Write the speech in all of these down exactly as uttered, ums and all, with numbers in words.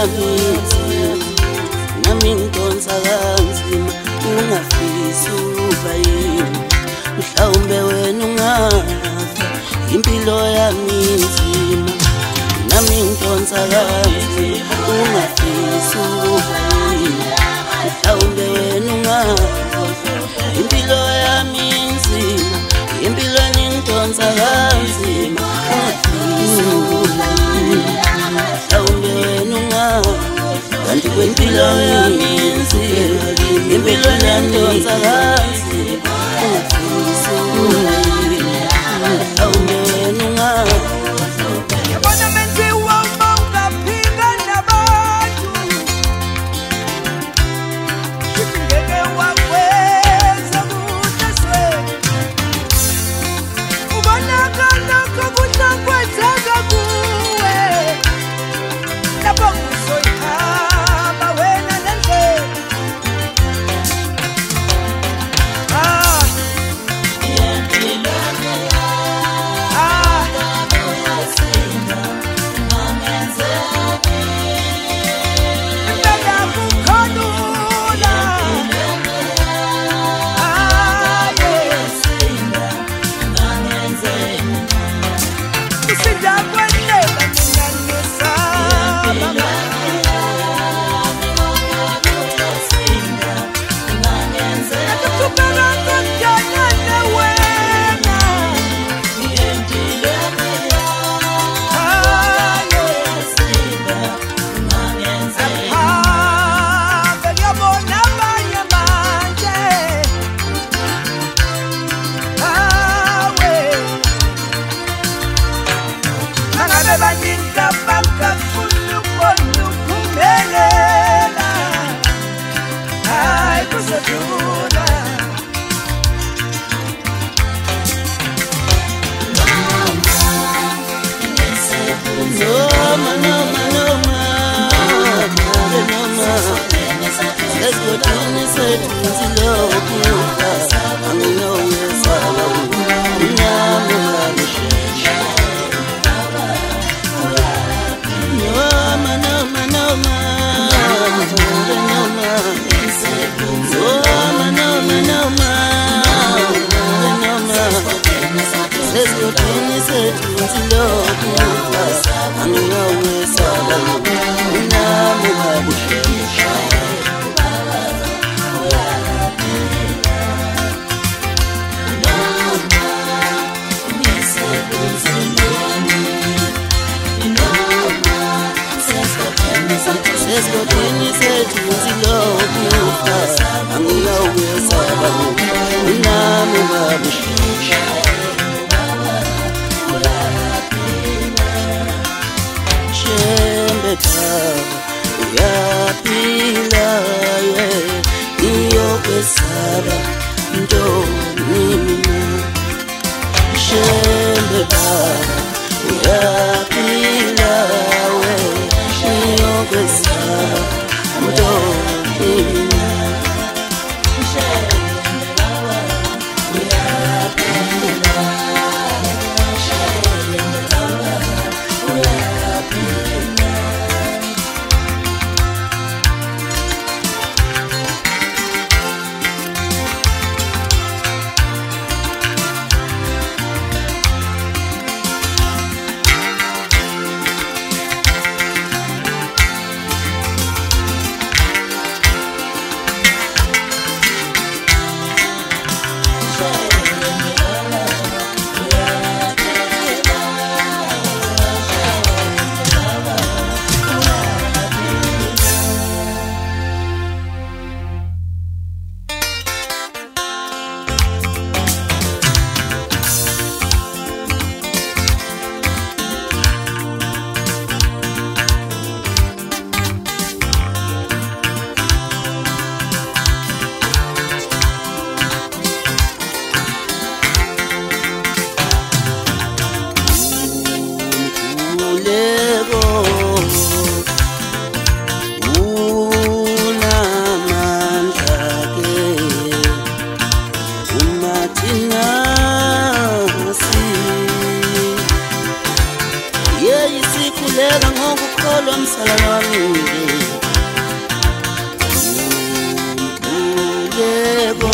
yami nami ngidonsa kanzima ungafisi ukuba yini mhlawumbe wena ungafa impilo yami nzima nami ngidonsa kanzima ungafisi ukuba yini mhlawumbe wena ungafa impilo yami nzima impilo ngidonsa kanzima ungafisi ukuba yini mhlawumbe wena ungafa kanti kwempilo yami nzima impilo ngidonsa kanzima ungafisi ukuba yini mhlawumbe wena ungafa Yabona menziwa uma ungaphinga nabantu Shithi ngeke wakwenza kuhle swe Ubonakala kokudla kwenzeka kuwe Lapho uzoyihamba wena nendlela Ah sikhuleka ngokukholwa umsalalo wami yebo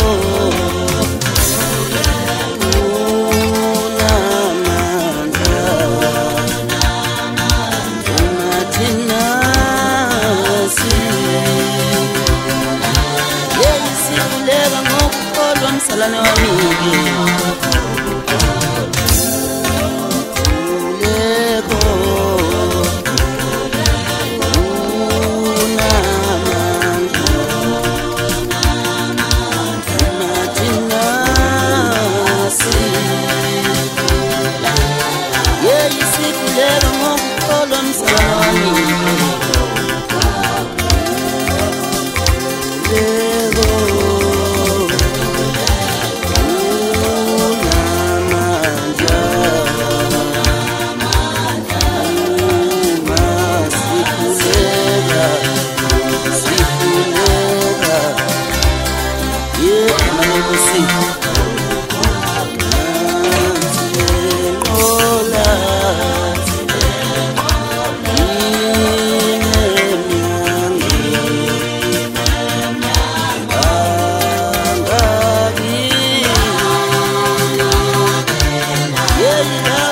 salane wami uleko unamanzi yeyisikhuleka ngokukholwa umsalane wami yeah.